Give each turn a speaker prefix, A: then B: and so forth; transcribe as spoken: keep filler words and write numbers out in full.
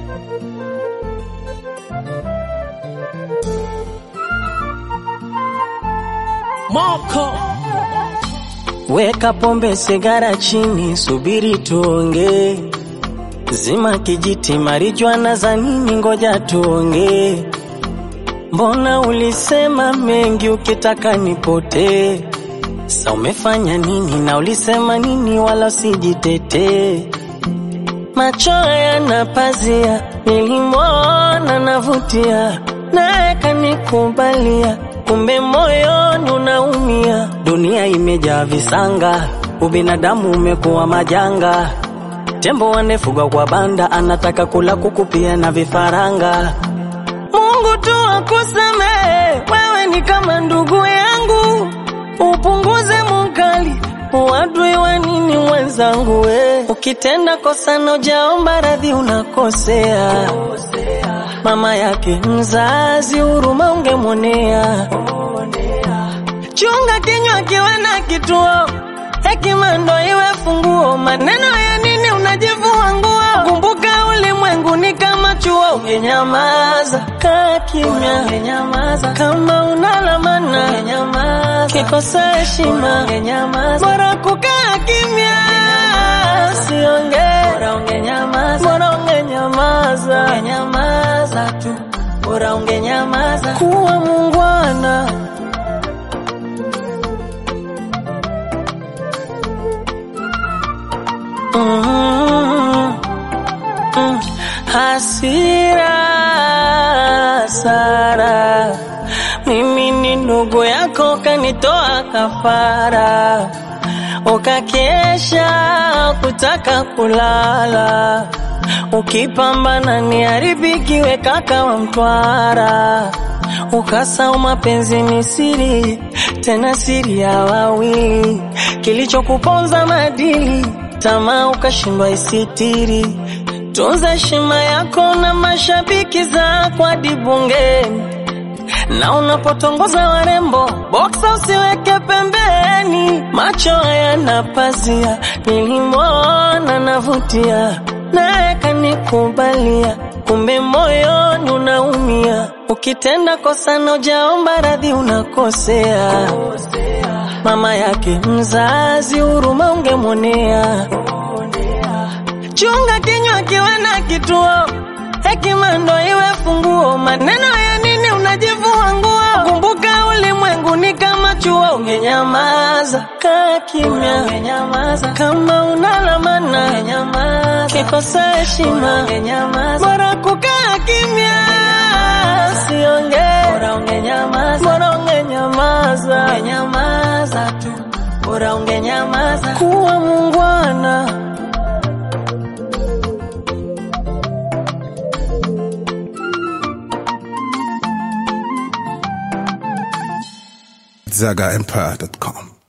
A: Moko.
B: Weka pombe sigara chini, subiri tuonge. Zima kijiti marijuana za nini, ngoja tuonge. Mbona ulisema mengi ukitaka nipote? Sa umefanya nini na ulisema nini wala sijitete? Macho yana pazia, nilimwona navutia, naye kanikubalia, kumbe moyoni unaumia. Dunia imejaa visanga, ubinadamu umekuwa majanga. Tembo wanefugwa kwa banda, anataka kula kuku pia na vifaranga. Mungu tu akusamehe, wewe ni kama ndugu yangu. Upunguze mukali, uadui wa nini mwenzangu we? Ukitenda kosa na hujaomba radhi unakosea. Mama yake mzazi huruma ungemwonea. Chunga kinywa kiwe na kituo, hekima ndo iwe funguo. Maneno ya nini unajivua nguo? Kumbuka ulimwengu ni kama chuo. Ungenyamaza kaa kimya, ungenyamaza kama unalamana, ungenyamaza kikosa heshima, ungenyamaza bora kukaa kimya. Usiongee, bora ungenyamaza, bora ungenyamaza, ungenyamaza tu, bora ungenyamaza. Kuwa muungwana. Mm-hmm. Mm. Hasira Sara, mimi ni ndugu yako, kanitoa kafara. Ukakesha kutaka kulala, ukipambana ni haribikiwe kaka wa Mtwara. Ukasahau mapenzi ni siri, tena siri ya wawili. Kilichokuponza madili, tamaa ukashindwa isitiri. Tunza heshima yako na mashabiki zako hadi bungeni. Na unapotongoza warembo, boxa usiweke pembeni. Macho yana pazia, nilimwona navutia, naye kanikubalia, kumbe moyoni unaumia. Ukitenda kosa na hujaomba radhi unakosea. Mama yake mzazi huruma ungemwonea. Chunga kinywa kiwe na kituo, hekima ndo iwe funguo. Maneno ya nini unajivua nguo? Kumbuka ulimwengu ni kama chuo. Ungenyamaza kaa kimya, ungenyamaza kama unalamana, ungenyamaza kikosa heshima, ungenyamaza bora kukaa kimya. Usiongee, bora ungenyamaza, bora ungenyamaza, ungenyamaza tu, bora ungenyamaza. Kuwa muungwana.
C: Zaga Empire dot com